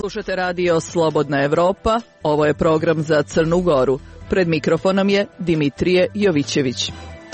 Slušate radio Slobodna Evropa, ovo je program za Crnu Goru. Pred mikrofonom je Dimitrije Jovićević.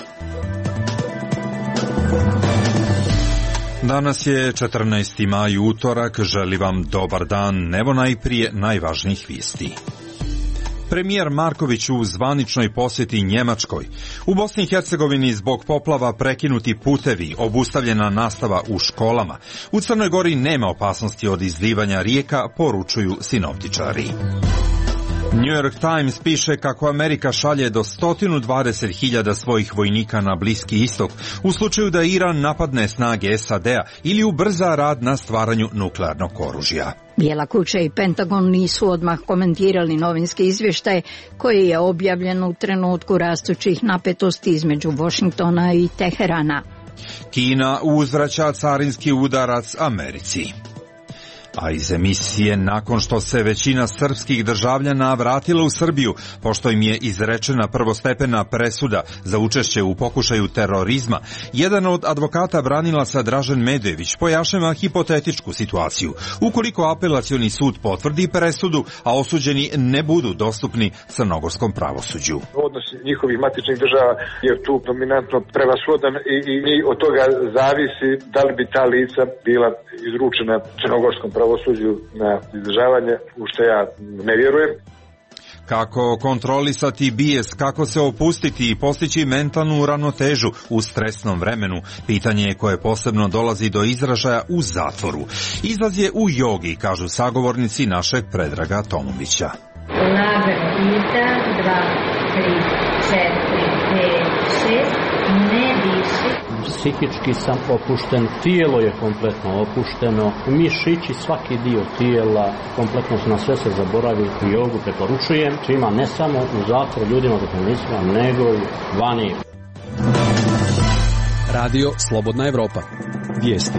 Danas je 14. maj, utorak, želim vam dobar dan, evo najprije najvažnijih vijesti. Premijer Marković u zvaničnoj posjeti Njemačkoj. U Bosni i Hercegovini zbog poplava prekinuti putevi, obustavljena nastava u školama. U Crnoj Gori nema opasnosti od izlivanja rijeka, poručuju sinoptičari. New York Times piše kako Amerika šalje do 120.000 svojih vojnika na Bliski istok u slučaju da Iran napadne snage SAD-a ili ubrza rad na stvaranju nuklearnog oružja. Bijela kuća i Pentagon nisu odmah komentirali novinski izvještaj koji je objavljen u trenutku rastućih napetosti između Washingtona i Teherana. Kina uzvraća carinski udarac Americi. A iz emisije, nakon što se većina srpskih državljana vratila u Srbiju, pošto im je izrečena prvostepena presuda za učešće u pokušaju terorizma, jedan od advokata branilaca Dražen Medvejević pojašnjava hipotetičku situaciju. Ukoliko apelacioni sud potvrdi presudu, a osuđeni ne budu dostupni crnogorskom pravosuđu. Odnos njihovih matičnih država je tu dominantno prevashodan i od toga zavisi da li bi ta lica bila izručena crnogorskom pravosuđu na izdržavanje, u što ja ne vjerujem. Kako kontrolisati bijes, kako se opustiti i postići mentalnu ravnotežu u stresnom vremenu, pitanje je koje posebno dolazi do izražaja u zatvoru. Izlaz je u jogi, kažu sagovornici našeg Predraga Tomovića. Lagano, 1, 2, 3, 4, 5, 6, ne diši. Psihički sam opušten, tijelo je kompletno opušteno, mišići, svaki dio tijela, kompletno na sve se zaboravi. Jogu preporučujem svima, ne samo u zatvoru ljudima zatvorenicima, nego i vani. Radio Slobodna Evropa. Vijesti.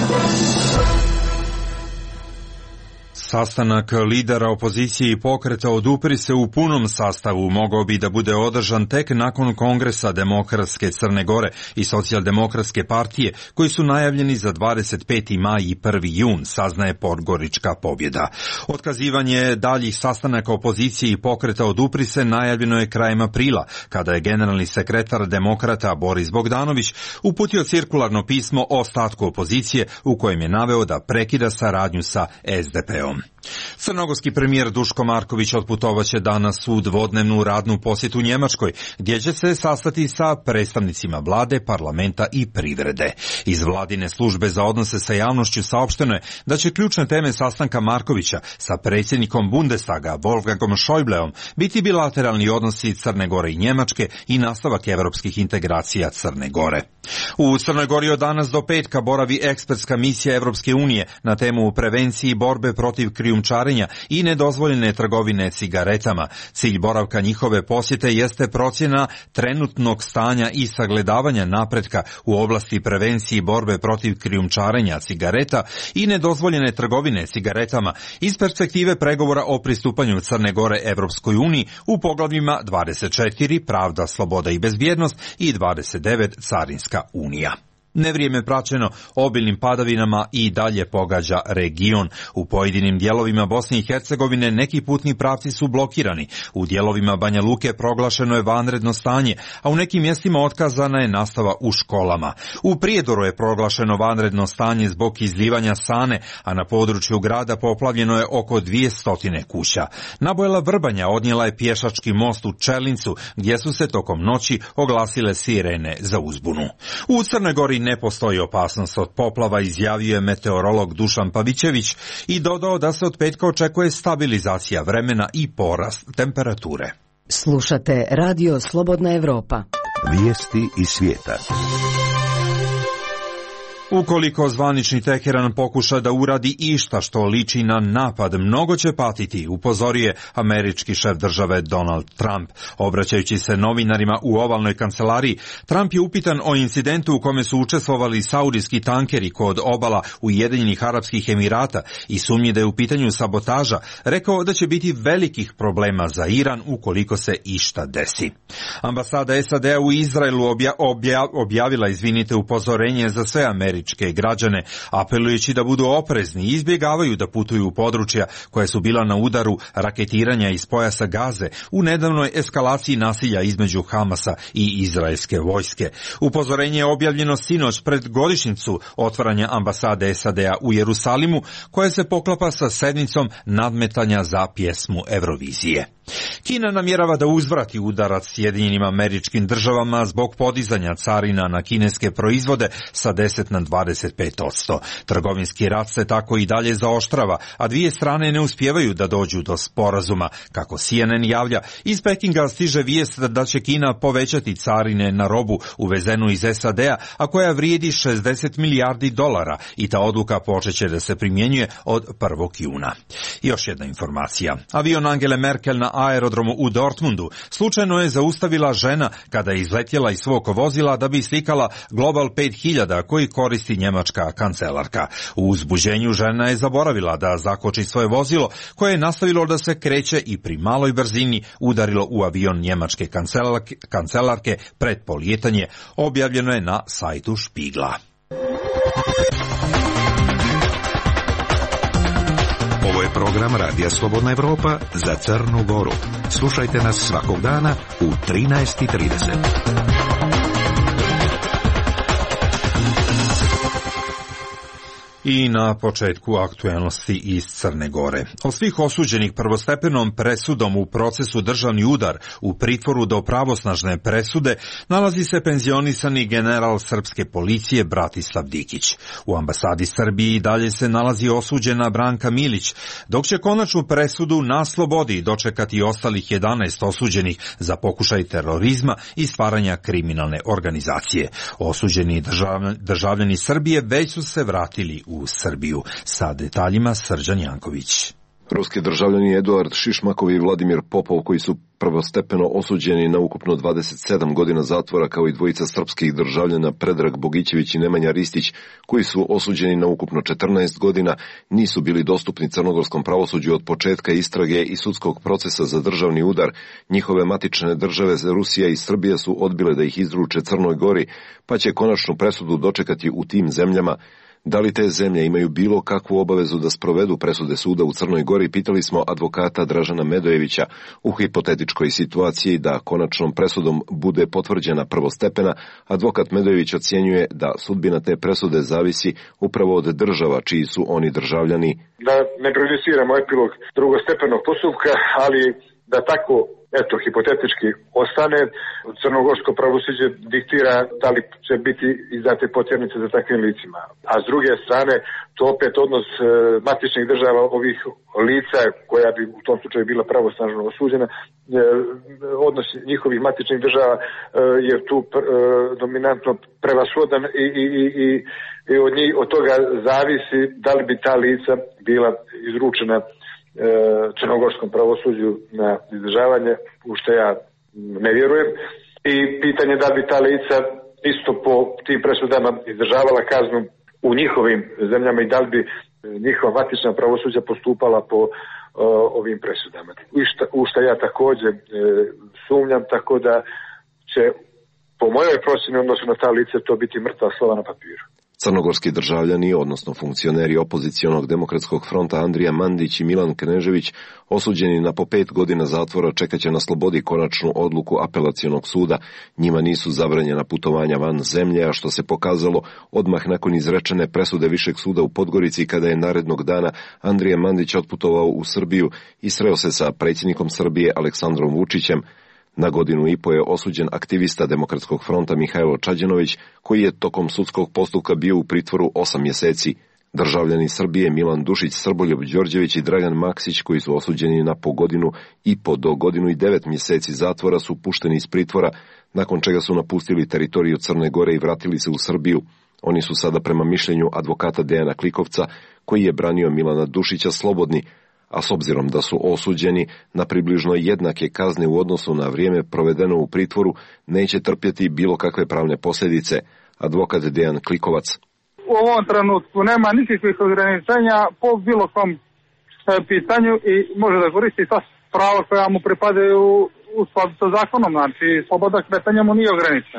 Sastanak lidera opozicije i pokreta Odupri se u punom sastavu mogao bi da bude održan tek nakon Kongresa Demokratske Crne Gore i Socijaldemokratske partije, koji su najavljeni za 25. maj i 1. jun, saznaje Podgorička pobjeda. Otkazivanje daljih sastanaka opozicije i pokreta Odupri se najavljeno je krajem aprila, kada je generalni sekretar demokrata Boris Bogdanović uputio cirkularno pismo o ostatku opozicije u kojem je naveo da prekida saradnju sa SDP-om. Crnogorski premijer Duško Marković otputovaće danas u dvodnevnu radnu posjetu Njemačkoj, gdje će se sastati sa predstavnicima vlade, parlamenta i privrede. Iz vladine službe za odnose sa javnošću saopšteno je da će ključne teme sastanka Markovića sa predsjednikom Bundestaga Wolfgangom Schäubleom biti bilateralni odnosi Crne Gore i Njemačke i nastavak evropskih integracija Crne Gore. U Crnoj Gori od danas do petka boravi ekspertska misija Evropske unije na temu prevenciji borbe protiv krijumčarenja i nedozvoljene trgovine cigaretama. Cilj boravka njihove posjete jeste procjena trenutnog stanja i sagledavanja napretka u oblasti prevencije borbe protiv krijumčarenja cigareta i nedozvoljene trgovine cigaretama iz perspektive pregovora o pristupanju Crne Gore Evropskoj uniji u poglavljima 24 pravda, sloboda i bezbjednost i 29 carinska unija. Nevrijeme praćeno obilnim padavinama i dalje pogađa region. U pojedinim dijelovima Bosne i Hercegovine neki putni pravci su blokirani. U dijelovima Banja Luke proglašeno je vanredno stanje, a u nekim mjestima otkazana je nastava u školama. U Prijedoru je proglašeno vanredno stanje zbog izlijevanja Sane, a na području grada poplavljeno je oko 200 kuća. Nabojela Vrbanja odnijela je pješački most u Čelincu, gdje su se tokom noći oglasile sirene za uzbunu. U Crnoj Gori ne postoji opasnost od poplava, izjavio je meteorolog Dušan Pavićević i dodao da se od petka očekuje stabilizacija vremena i porast temperature. Slušate Radio Slobodna Evropa. Vijesti iz svijeta. Ukoliko zvanični Teheran pokuša da uradi išta što liči na napad, mnogo će patiti, upozorio je američki šef države Donald Trump. Obraćajući se novinarima u ovalnoj kancelariji, Trump je upitan o incidentu u kome su učestvovali saudijski tankeri kod obala Ujedinjenih Arapskih Emirata i sumnji da je u pitanju sabotaža, rekao da će biti velikih problema za Iran ukoliko se išta desi. Ambasada SAD-a u Izraelu objavila upozorenje za sve američke američke građane, apelujući da budu oprezni i izbjegavaju da putuju u područja koja su bila na udaru raketiranja iz pojasa Gaze u nedavnoj eskalaciji nasilja između Hamasa i izraelske vojske. Upozorenje je objavljeno sinoć pred godišnjicu otvaranja ambasade SAD-a u Jerusalimu, koja se poklapa sa sedmicom nadmetanja za pjesmu Eurovizije. Kina namjerava da uzvrati udarac Sjedinjenim Američkim Državama zbog podizanja carina na kineske proizvode sa 10 na 25%. Trgovinski rat se tako i dalje zaoštrava, a dvije strane ne uspijevaju da dođu do sporazuma. Kako CNN javlja, iz Pekinga stiže vijest da će Kina povećati carine na robu uvezenu iz SAD-a, a koja vrijedi $60 milijardi i ta odluka počeće da se primjenjuje od 1. juna. Još jedna informacija. Avion Angele Merkel na aerodromu u Dortmundu slučajno je zaustavila žena kada je izletjela iz svog vozila da bi slikala Global 5000 koji koristi njemačka kancelarka. U uzbuđenju žena je zaboravila da zakoči svoje vozilo koje je nastavilo da se kreće i pri maloj brzini udarilo u avion njemačke kancelarke pred polijetanje, objavljeno je na sajtu Špigla. Ovo je program Radija Slobodna Evropa za Crnu Goru. Slušajte nas svakog dana u 13:30. I na početku aktualnosti iz Crne Gore. Od svih osuđenih prvostepenom presudom u procesu državni udar u pritvoru do pravosnažne presude nalazi se penzionisani general srpske policije Bratislav Dikić. U ambasadi Srbije i dalje se nalazi osuđena Branka Milić, dok će konačnu presudu na slobodi dočekati ostalih 11 osuđenih za pokušaj terorizma i stvaranja kriminalne organizacije. Osuđeni državljani Srbije već su se vratili u Srbiju. Sa detaljima Srđan Janković. Ruski državljani Eduard Šišmakov i Vladimir Popov, koji su prvostepeno osuđeni na ukupno 27 godina zatvora, kao i dvojica srpskih državljana Predrag Bogićević i Nemanja Ristić, koji su osuđeni na ukupno 14 godina, nisu bili dostupni crnogorskom pravosuđu od početka istrage i sudskog procesa za državni udar. Njihove matične države Rusija i Srbija su odbile da ih izruče Crnoj Gori, pa će konačnu presudu dočekati u tim zemljama. Da li te zemlje imaju bilo kakvu obavezu da sprovedu presude suda u Crnoj Gori, pitali smo advokata Dražana Medojevića. U hipotetičkoj situaciji da konačnom presudom bude potvrđena prvostepena, advokat Medojević ocjenjuje da sudbina te presude zavisi upravo od država čiji su oni državljani. Da ne prejudiciramo epilog drugostepenog postupka, ali da tako hipotetički ostane, crnogorsko pravosuđe diktira da li će biti izdate potjernice za takvim licima. A s druge strane, to opet odnos matičnih država ovih lica, koja bi u tom slučaju bila pravosnažno osuđena, odnos njihovih matičnih država je tu dominantno prevashodan i od toga zavisi da li bi ta lica bila izručena crnogorskom pravosuđu na izdržavanje, u što ja ne vjerujem. I pitanje da bi ta lica isto po tim presudama izdržavala kaznu u njihovim zemljama i da li bi njihova matična pravosuđa postupala po ovim presudama. U što ja također sumnjam, tako da će po mojoj procjeni odnosu na ta lica to biti mrtva slova na papiru. Crnogorski državljani, odnosno funkcioneri opozicionog demokratskog fronta Andrija Mandić i Milan Knežević, osuđeni na po 5 godina zatvora, čekaće na slobodi konačnu odluku apelacionog suda. Njima nisu zabranjena putovanja van zemlje, a što se pokazalo odmah nakon izrečene presude Višeg suda u Podgorici, kada je narednog dana Andrija Mandić otputovao u Srbiju i sreo se sa predsjednikom Srbije Aleksandrom Vučićem. Na 1,5 godine je osuđen aktivista Demokratskog fronta Mihajlo Čađanović, koji je tokom sudskog postupka bio u pritvoru 8 mjeseci. Državljani Srbije Milan Dušić, Srboljub Đorđević i Dragan Maksić, koji su osuđeni na po 1,5 godine do 1 godinu i 9 mjeseci zatvora, su pušteni iz pritvora, nakon čega su napustili teritoriju Crne Gore i vratili se u Srbiju. Oni su sada, prema mišljenju advokata Dejana Klikovca, koji je branio Milana Dušića, slobodni, a s obzirom da su osuđeni na približno jednake kazne u odnosu na vrijeme provedeno u pritvoru, neće trpjeti bilo kakve pravne posljedice. Advokat Dejan Klikovac. U ovom trenutku nema nikakvih ograničenja po bilo kom pitanju i može da koristi sva prava koja mu pripadaju u skladu sa zakonom, znači sloboda kretanja mu nije ograničena.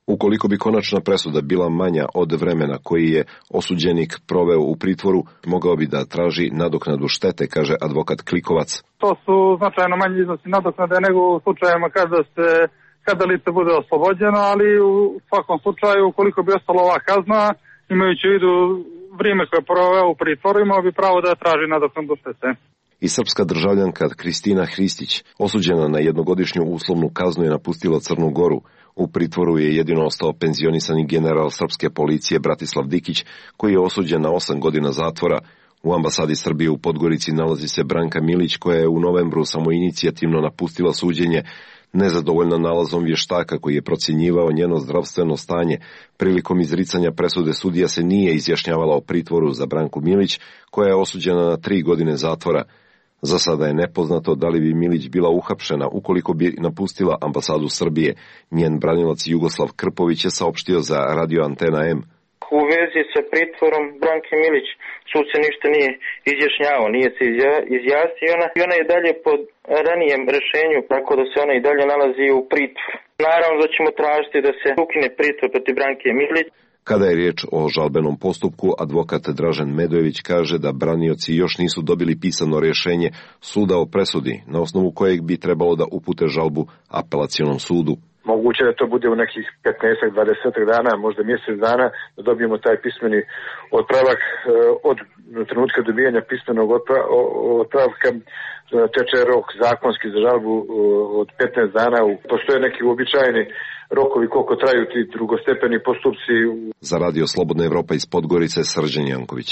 Ukoliko bi konačna presuda bila manja od vremena koji je osuđenik proveo u pritvoru, mogao bi da traži nadoknadu štete, kaže advokat Klikovac. To su značajno manji iznosi nadoknade nego u slučajevima kada lice bude oslobođeno, ali u svakom slučaju ukoliko bi ostala ova kazna, imajući u vidu vrijeme koje je proveo u pritvoru, imao bi pravo da traži nadoknadu štete. I srpska državljanka Kristina Hristić, osuđena na jednogodišnju uslovnu kaznu, je napustila Crnu Goru. U pritvoru je jedino ostao penzionisani general srpske policije Bratislav Dikić, koji je osuđen na 8 godina zatvora. U ambasadi Srbije u Podgorici nalazi se Branka Milić, koja je u novembru samoinicijativno napustila suđenje, nezadovoljna nalazom vještaka koji je procjenjivao njeno zdravstveno stanje. Prilikom izricanja presude sudija se nije izjašnjavala o pritvoru za Branku Milić, koja je osuđena na 3 godine zatvora. Za sada je nepoznato da li bi Milić bila uhapšena ukoliko bi napustila ambasadu Srbije. Njen branilac Jugoslav Krpović je saopštio za Radio Antena M. U vezi sa pritvorom Branke Milić sud se ništa nije izjašnjavao, nije se izjasnio i ona je dalje pod ranijem rešenju, tako da se ona i dalje nalazi u pritvoru. Naravno da ćemo tražiti da se ukine pritvor protiv Branke Milić. Kada je riječ o žalbenom postupku, advokat Dražen Medojević kaže da branioci još nisu dobili pisano rješenje suda o presudi, na osnovu kojeg bi trebalo da upute žalbu apelacionom sudu. Moguće da to bude u nekih 15-20 dana, možda mjesec dana, da dobijemo taj pismeni otpravak. Od trenutka dobijanja pismenog otpravka teče rok zakonski za žalbu od 15 dana. Postoje neki uobičajeni rokovi koliko traju ti drugostepeni postupci. Za Radio Slobodna Evropa iz Podgorice, Srđan Janković.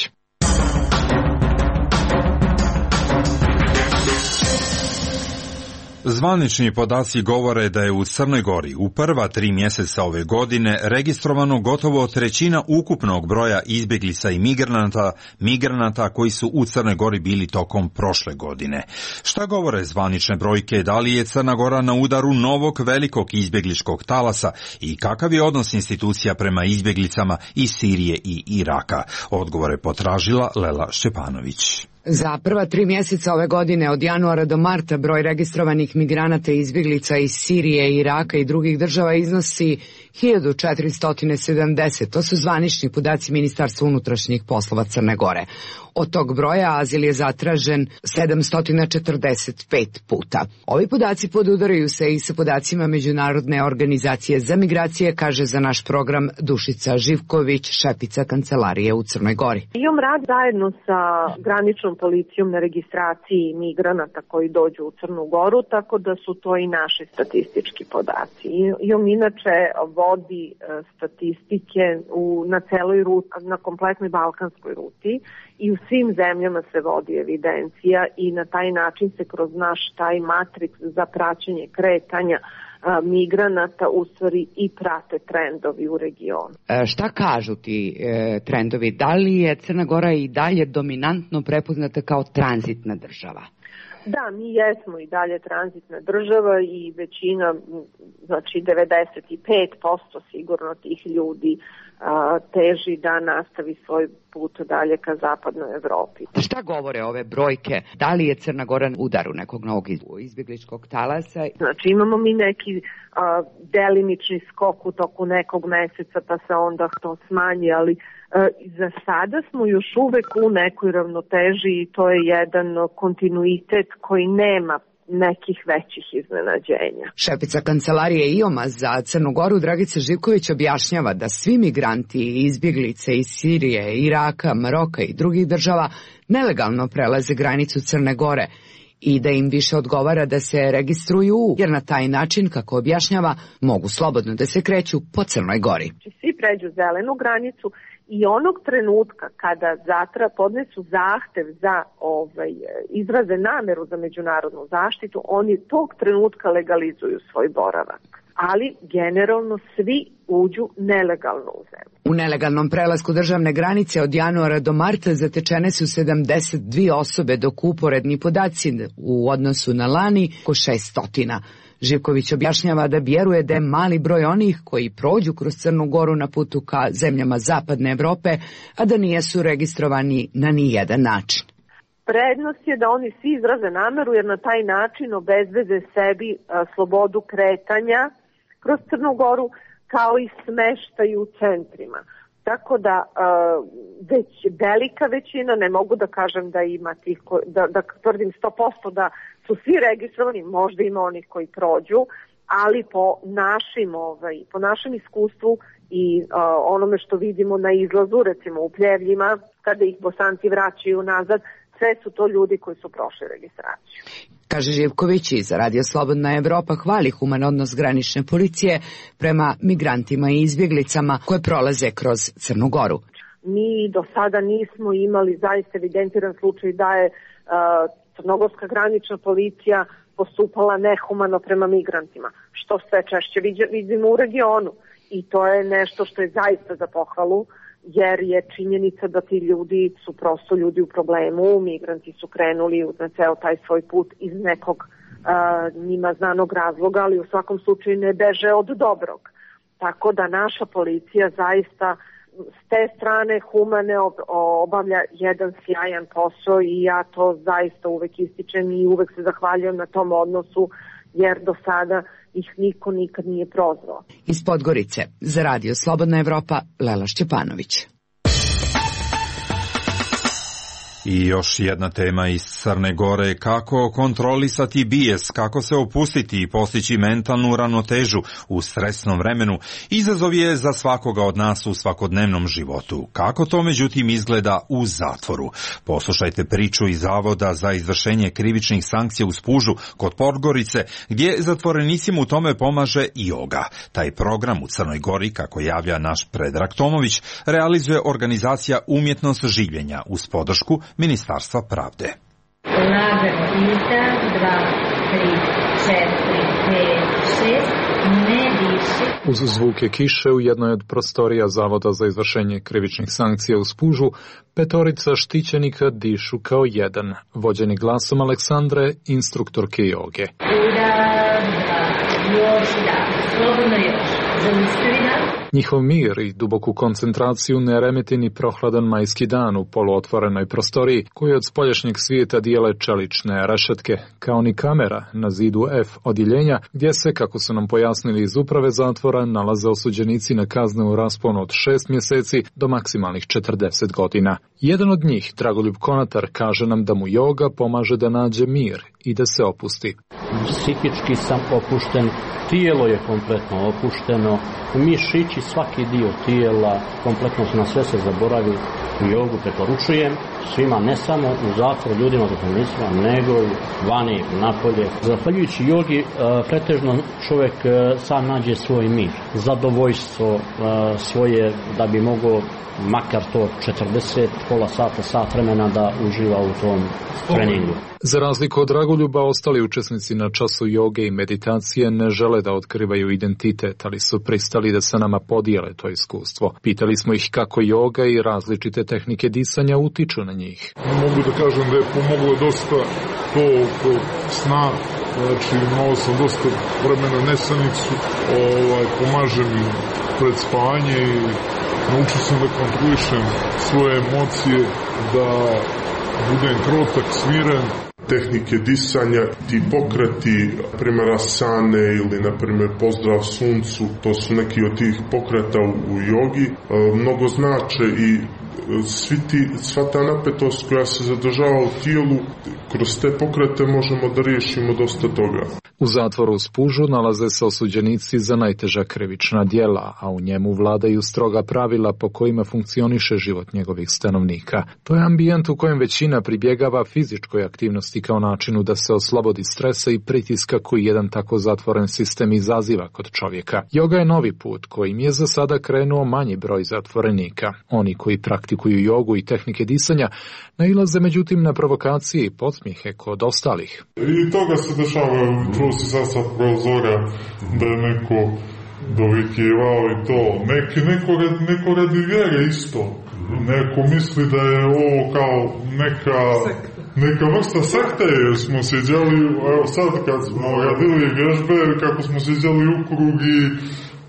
Zvanični podaci govore da je u Crnoj Gori u prva 3 mjeseca ove godine registrovano gotovo trećina ukupnog broja izbjeglica i migranata koji su u Crnoj Gori bili tokom prošle godine. Šta govore zvanične brojke, da li je Crna Gora na udaru novog velikog izbjegličkog talasa i kakav je odnos institucija prema izbjeglicama iz Sirije i Iraka? Odgovore potražila Lela Šćepanović. Za prva 3 mjeseca ove godine, od januara do marta, broj registrovanih migranata i izbjeglica iz Sirije, Iraka i drugih država iznosi 1470. To su zvanični podaci Ministarstva unutrašnjih poslova Crne Gore. Od tog broja azil je zatražen 745 puta. Ovi podaci podudaraju se i sa podacima Međunarodne organizacije za migracije, kaže za naš program Dušica Živković, šefica kancelarije u Crnoj Gori. Imam rad zajedno sa graničnom policijom na registraciji migranata koji dođu u Crnu Goru, tako da su to i naši statistički podaci. Imam inače vodi statistike na celoj ruti, na kompletnoj balkanskoj ruti, i u svim zemljama se vodi evidencija i na taj način se kroz naš taj matriks za praćenje kretanja migranata u stvari i prate trendovi u regionu. Šta kažu ti trendovi? Da li je Crna Gora i dalje dominantno prepoznata kao tranzitna država? Da, mi jesmo i dalje tranzitna država i većina, znači 95% sigurno tih ljudi teži da nastavi svoj put dalje ka zapadnoj Evropi. Šta govore ove brojke? Da li je Crna Gora u udaru nekog novog izbjegličkog talasa? Znači imamo mi neki delimični skok u toku nekog mjeseca pa se onda to smanji, ali za sada smo još uvek u nekoj ravnoteži i to je jedan kontinuitet koji nema nekih većih iznenađenja. Šefica kancelarije IOM-a za Crnu Goru Dragica Živković objašnjava da svi migranti i izbjeglice iz Sirije, Iraka, Maroka i drugih država nelegalno prelaze granicu Crne Gore i da im više odgovara da se registruju, jer na taj način, kako objašnjava, mogu slobodno da se kreću po Crnoj Gori. Svi pređu zelenu granicu i onog trenutka kada podnesu zahtev za izraze nameru za međunarodnu zaštitu, oni tog trenutka legalizuju svoj boravak. Ali generalno svi uđu nelegalno u zemlju. U nelegalnom prelasku državne granice od januara do marta zatečene su 72 osobe, dok uporedni podaci u odnosu na lani oko 600. Živković objašnjava da vjeruje da je mali broj onih koji prođu kroz Crnu Goru na putu ka zemljama zapadne Evrope, a da nijesu registrovani na nijedan način. Prednost je da oni svi izraze nameru jer na taj način obezbede sebi slobodu kretanja kroz Crnu Goru kao i smeštaj u centrima. Tako da već velika većina, ne mogu da kažem da ima tih, da tvrdim 100% da su svi registrovani, možda ima onih koji prođu, ali po našem iskustvu i onome što vidimo na izlazu, recimo u Pljevljima, kada ih Bosanci vraćaju nazad, sve su to ljudi koji su prošli registraciju. Kaže Živković iz Radio Slobodna Evropa hvali human odnos granične policije prema migrantima i izbjeglicama koje prolaze kroz Crnu Goru. Mi do sada nismo imali zaista evidentiran slučaj da je crnogorska granična policija postupala nehumano prema migrantima, što sve češće vidimo u regionu. I to je nešto što je zaista za pohvalu, jer je činjenica da ti ljudi su prosto ljudi u problemu, migranti su krenuli na ceo taj svoj put iz nekog njima znanog razloga, ali u svakom slučaju ne beže od dobrog. Tako da naša policija zaista s te strane humane obavlja jedan sjajan posao i ja to zaista uvek ističem i uvek se zahvaljujem na tom odnosu, jer do sada ih niko nikad nije prozvao. Iz Podgorice, za Radio Slobodna Evropa, Lela Šćepanović. I još jedna tema iz Crne Gore, kako kontrolisati bijes, kako se opustiti i postići mentalnu ravnotežu u stresnom vremenu, izazov je za svakoga od nas u svakodnevnom životu. Kako to međutim izgleda u zatvoru? Poslušajte priču iz Zavoda za izvršenje krivičnih sankcija u Spužu kod Podgorice, gdje zatvorenicima u tome pomaže joga. Taj program u Crnoj Gori, kako javlja naš Predrag Tomović, realizuje organizacija Umjetnost življenja uz podršku Ministarstva pravde. Lagano izda, 2, 3, 4, 5, 6, ne diši. Uz zvuke kiše u jednoj od prostorija Zavoda za izvršenje krivičnih sankcija u Spužu, petorica štićenika dišu kao jedan, vođeni glasom Aleksandre, instruktorke joge. Uda, 2, još da, slobodno još, zaustavi da. Njihov mir i duboku koncentraciju ne remeti ni prohladan majski dan u poluotvorenoj prostoriji, koju od spoljašnjeg svijeta dijele čelične rešetke, kao ni kamera na zidu F odjeljenja, gdje se, kako su nam pojasnili iz uprave zatvora, nalaze osuđenici na kazne u rasponu od 6 mjeseci do maksimalnih 40 godina. Jedan od njih, Dragoljub Konatar, kaže nam da mu joga pomaže da nađe mir i da se opusti. Psihički sam opušten, tijelo je kompletno opušteno, mišići, svaki dio tijela, kompletno na sve se zaboravi. Jogu preporučujem svima, ne samo u zatvoru ljudima zatvorenicima, nego i vani, napolje. Zahvaljujući jogi, pretežno čovjek sam nađe svoj mir, zadovoljstvo svoje, da bi mogao makar to 40, pola sata, sat vremena da uživa u tom treningu. Za razliku od Dragoljuba, ostali učesnici na času joge i meditacije ne žele da otkrivaju identitet, ali su pristali da se nama podijele to iskustvo. Pitali smo ih kako joga i različite tehnike disanja utiču na njih. Mogu da kažem da je pomoglo dosta to oko sna, znači imao sam dosta vremena nesanicu, pomaže mi pred spavanje i naučio sam da kontrolišem svoje emocije, da budem krotak, smiren. Tehnike disanja, ti pokreti, primjer asane ili na primjer pozdrav suncu, to su neki od tih pokreta u jogi, mnogo znače i sva ta napetost koja se zadržava u tijelu, kroz te pokrete možemo da riješimo dosta toga. U zatvoru u Spužu nalaze se osuđenici za najteža krivična djela, a u njemu vladaju stroga pravila po kojima funkcioniše život njegovih stanovnika. To je ambijent u kojem većina pribjegava fizičkoj aktivnosti kao načinu da se oslobodi stresa i pritiska koji jedan tako zatvoren sistem izaziva kod čovjeka. Joga je novi put kojim je za sada krenuo manji broj zatvorenika. Oni koji praktikuju jogu i tehnike disanja nailaze međutim na provokacije i podsmijehe kod ostalih. I toga se dešava, čuo si sad sa prozora da je neko dovikivao i to. Neko radi vjere isto. Neko misli da je ovo kao neka vrsta sekte, jer smo sjeđali, evo sad kad smo radili vježbe, kako smo sjeđali u krug i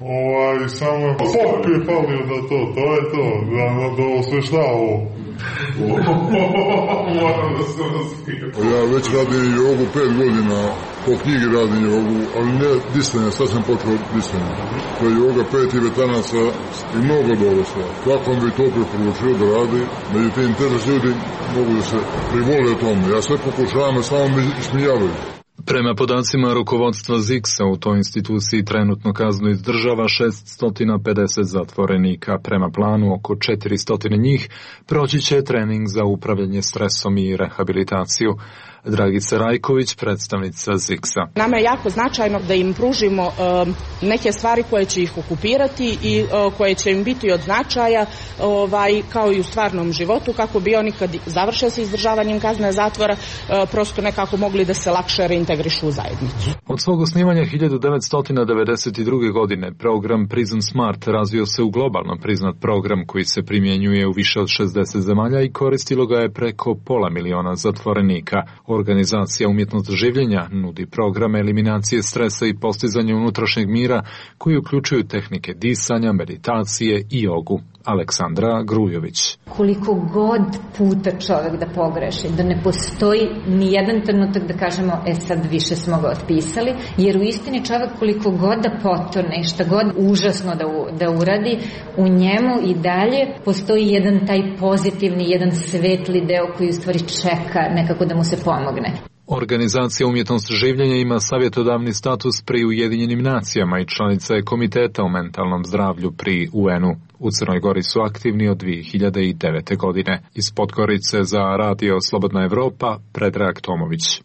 samo pop je falio da to je to, da osvešta ovo. Moram da se razvijem. Ja već radim jogu 5 godina, po knjigi radim jogu, ali ne disanje, sad sam počeo disanje. To je joga 5 tibetanaca i mnogo dobro sve. Svakom bi to preporučio da radi, međutim teže ljudi mogu da se privole o tome. Ja sve pokušavam, samo mi ismijavaju. Prema podacima rukovodstva ZIKS-a u toj instituciji trenutno kaznu izdržava 650 zatvorenika. Prema planu oko 400 njih proći će trening za upravljanje stresom i rehabilitaciju. Dragica Rajković, predstavnica ZIKS-a. Nama je jako značajno da im pružimo neke stvari koje će ih okupirati i koje će im biti od značaja kao i u stvarnom životu, kako bi oni kad završe sa izdržavanjem kazne zatvora prosto nekako mogli da se lakše reintegrišu u zajednicu. Od svog osnivanja 1992. godine program Prison Smart razvio se u globalno priznat program koji se primjenjuje u više od 60 zemalja i koristilo ga je preko 500.000 zatvorenika. Organizacija Umjetnost življenja nudi programe eliminacije stresa i postizanja unutrašnjeg mira koji uključuju tehnike disanja, meditacije i jogu. Aleksandra Grujović. Koliko god puta čovjek da pogreši, da ne postoji ni jedan trenutak da kažemo sad više smo ga otpisali, jer u istini čovjek koliko god da potone, šta god užasno da uradi, u njemu i dalje postoji jedan taj pozitivni, jedan svetli deo koji u stvari čeka nekako da mu se pomogne. Organizacija Umjetnost življenja ima savjetodavni status pri Ujedinjenim nacijama i članica je Komiteta o mentalnom zdravlju pri UN-u. U Crnoj Gori su aktivni od 2009. godine. Iz Podgorice za Radio Slobodna Evropa, Predrag Tomović.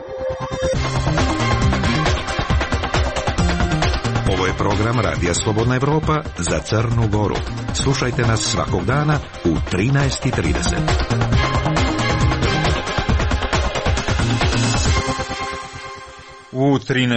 Ovo je program Radija Slobodna Evropa za Crnu Goru. Slušajte nas svakog dana u 13:30. U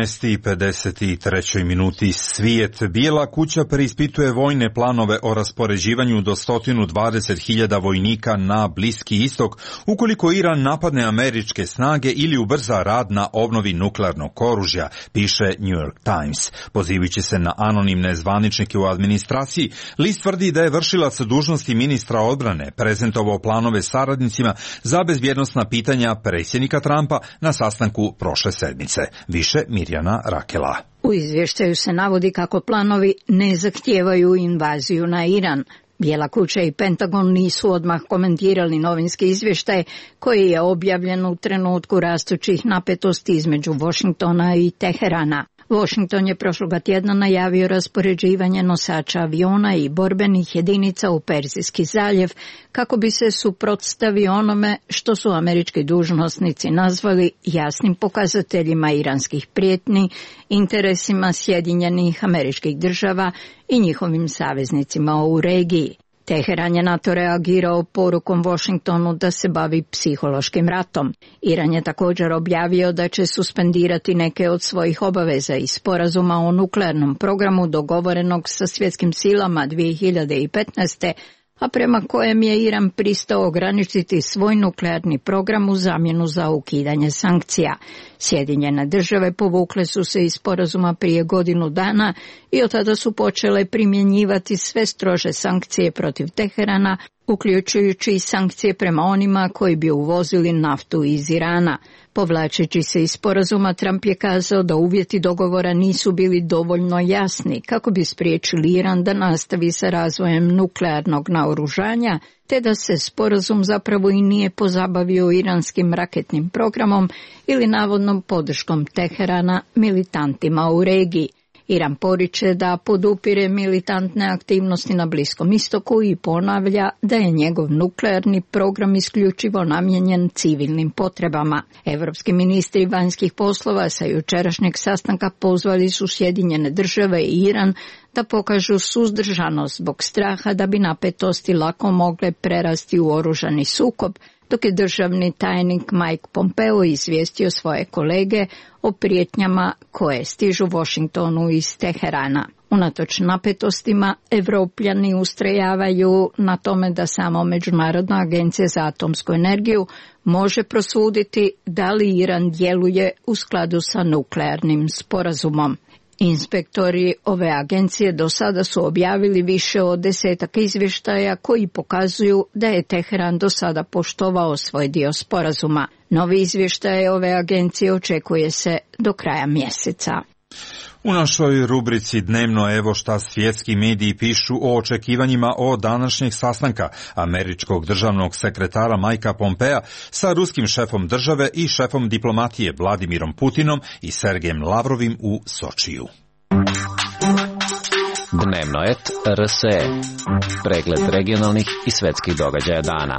13:53 minuti svijet. Bijela kuća preispituje vojne planove o raspoređivanju do 120.000 vojnika na Bliski istok ukoliko Iran napadne američke snage ili ubrza rad na obnovi nuklearnog oružja, piše New York Times. Pozivajući se na anonimne zvaničnike u administraciji, list tvrdi da je vršilac dužnosti ministra odbrane prezentovao planove saradnicima za bezbjednosna pitanja predsjednika Trumpa na sastanku prošle sedmice. Više Mirjana Rakela. U izvještaju se navodi kako planovi ne zahtijevaju invaziju na Iran. Bijela kuća i Pentagon nisu odmah komentirali novinski izvještaj koji je objavljen u trenutku rastućih napetosti između Washingtona i Teherana. Washington je prošloga tjedna najavio raspoređivanje nosača aviona i borbenih jedinica u Perzijski zaljev kako bi se suprotstavio onome što su američki dužnosnici nazvali jasnim pokazateljima iranskih prijetnji, interesima Sjedinjenih Američkih Država i njihovim saveznicima u regiji. Teheran je na to reagirao porukom Washingtonu da se bavi psihološkim ratom. Iran je također objavio da će suspendirati neke od svojih obaveza iz sporazuma o nuklearnom programu dogovorenog sa svjetskim silama 2015. a prema kojem je Iran pristao ograničiti svoj nuklearni program u zamjenu za ukidanje sankcija. Sjedinjene države povukle su se iz sporazuma prije godinu dana i od tada su počele primjenjivati sve strože sankcije protiv Teherana, uključujući i sankcije prema onima koji bi uvozili naftu iz Irana. Povlačeći se iz sporazuma, Trump je kazao da uvjeti dogovora nisu bili dovoljno jasni kako bi spriječili Iran da nastavi sa razvojem nuklearnog naoružanja, te da se sporazum zapravo i nije pozabavio iranskim raketnim programom ili navodnom podrškom Teherana militantima u regiji. Iran poriče da podupire militantne aktivnosti na Bliskom istoku i ponavlja da je njegov nuklearni program isključivo namijenjen civilnim potrebama. Evropski ministri vanjskih poslova sa jučerašnjeg sastanka pozvali su Sjedinjene države i Iran da pokažu suzdržanost zbog straha da bi napetosti lako mogle prerasti u oružani sukob, dok je državni tajnik Mike Pompeo izvijestio svoje kolege o prijetnjama koje stižu Washingtonu iz Teherana. Unatoč napetostima, Evropljani ustrajavaju na tome da samo Međunarodna agencija za atomsku energiju može prosuditi da li Iran djeluje u skladu sa nuklearnim sporazumom. Inspektori ove agencije do sada su objavili više od 10 izvještaja koji pokazuju da je Teheran do sada poštovao svoj dio sporazuma. Novi izvještaj ove agencije očekuje se do kraja mjeseca. U našoj rubrici Dnevno evo šta svjetski mediji pišu o očekivanjima o današnjeg sastanka američkog državnog sekretara Mikea Pompea sa ruskim šefom države i šefom diplomatije Vladimirom Putinom i Sergejem Lavrovim u Sočiju. Dnevno et RSE. Pregled regionalnih i svetskih događaja dana.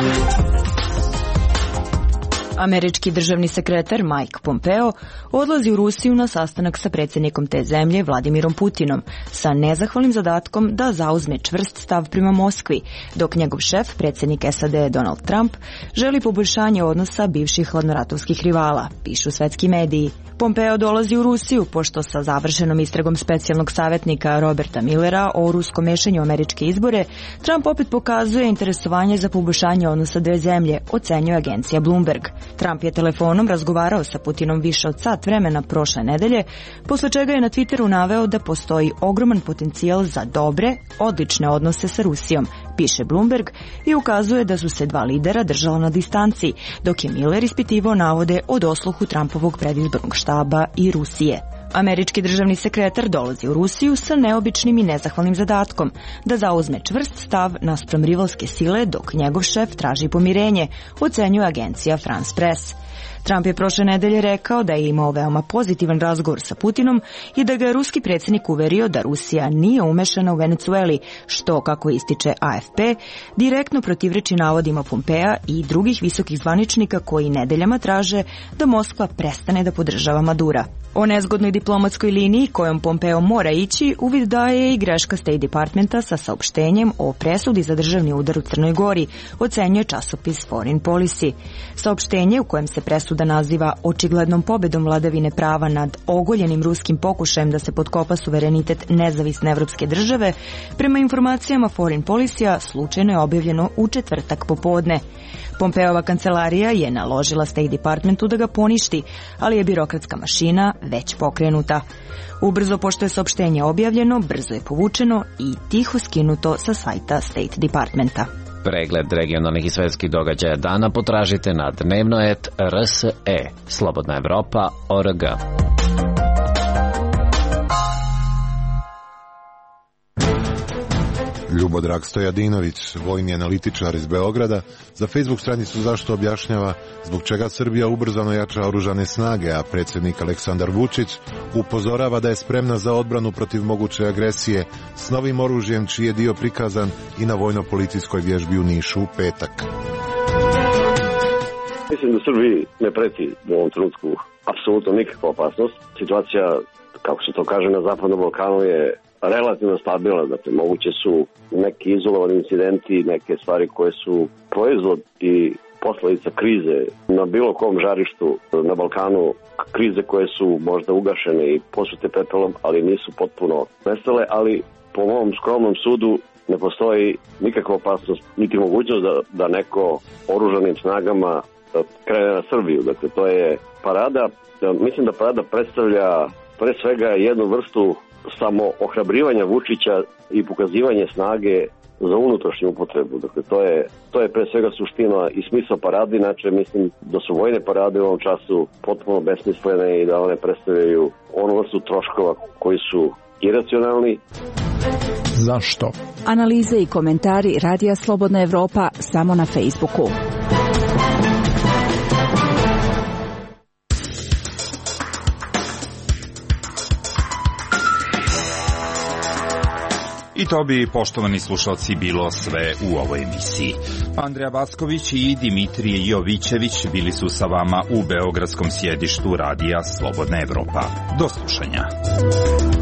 Američki državni sekretar Mike Pompeo odlazi u Rusiju na sastanak sa predsjednikom te zemlje Vladimirom Putinom sa nezahvalnim zadatkom da zauzme čvrst stav prema Moskvi, dok njegov šef, predsjednik SAD Donald Trump, želi poboljšanje odnosa bivših hladnoratovskih rivala, pišu svetski mediji. Pompeo dolazi u Rusiju pošto sa završenom istragom specijalnog savjetnika Roberta Millera o ruskom mešanju u američke izbore, Trump opet pokazuje interesovanje za poboljšanje odnosa dve zemlje, ocenjuje agencija Bloomberg. Trump je telefonom razgovarao sa Putinom više od sat vremena prošle nedelje, posle čega je na Twitteru naveo da postoji ogroman potencijal za dobre, odlične odnose sa Rusijom, piše Bloomberg, i ukazuje da su se dva lidera držala na distanci, dok je Miller ispitivao navode o dosluhu Trumpovog predizbornog štaba i Rusije. Američki državni sekretar dolazi u Rusiju sa neobičnim i nezahvalnim zadatkom da zauzme čvrst stav naspram rivalske sile, dok njegov šef traži pomirenje, ocenjuje agencija France Press. Trump je prošle nedelje rekao da je imao veoma pozitivan razgovor sa Putinom i da ga je ruski predsjednik uverio da Rusija nije umešana u Venecueli, što, kako ističe AFP, direktno protivreči navodima Pompea i drugih visokih zvaničnika koji nedeljama traže da Moskva prestane da podržava Madura. O nezgodnoj diplomatskoj liniji kojom Pompeo mora ići uvid daje i greška State Departmenta sa saopštenjem o presudi za državni udar u Crnoj Gori, ocenjuje časopis Foreign Policy. Saopštenje u kojem se presuda naziva očiglednom pobedom vladavine prava nad ogoljenim ruskim pokušajem da se potkopa suverenitet nezavisne evropske države, prema informacijama Foreign Policy-a slučajno je objavljeno u četvrtak popodne. Pompeova kancelarija je naložila State Departmentu da ga poništi, ali je birokratska mašina već pokrenuta. Ubrzo pošto je saopštenje objavljeno, brzo je povučeno i tiho skinuto sa sajta State Departmenta. Pregled regionalnih i svetskih događaja dana potražite na dnevnoet.rse. Slobodna Evropa.org. Ljubodrag Stojadinović, vojni analitičar iz Beograda, za Facebook stranicu Zašto objašnjava zbog čega Srbija ubrzano jača oružane snage, a predsjednik Aleksandar Vučić upozorava da je spremna za odbranu protiv moguće agresije s novim oružjem čiji je dio prikazan i na vojno-policijskoj vježbi u Nišu u petak. Mislim da Srbiji ne preti u ovom trenutku apsolutno nikakva opasnost. Situacija, kako se to kaže na Zapadnom Balkanu, je relativno stabilna, dakle moguće su neki izolovani incidenti, neke stvari koje su proizvod i posledica krize na bilo kom žarištu na Balkanu, krize koje su možda ugašene i posute pepelom, ali nisu potpuno nestale, ali po mom skromnom sudu ne postoji nikakva opasnost, niti mogućnost da neko oružanim snagama krene na Srbiju. Dakle, to je parada. Mislim da parada predstavlja pre svega jednu vrstu samo ohrabrivanja Vučića i pokazivanje snage za unutrašnju upotrebu. Dakle, to je pre svega suština i smisao parade, inače mislim da su vojne parade u ovom času potpuno besmislene i da one predstavljaju onu vrstu troškova koji su iracionalni. Zašto? Analize i komentari Radija Slobodna Evropa samo na Facebooku. I to bi, poštovani slušalci, bilo sve u ovoj emisiji. Andreja Backović i Dimitrije Jovićević bili su sa vama u beogradskom sjedištu Radija Slobodna Evropa. Do slušanja.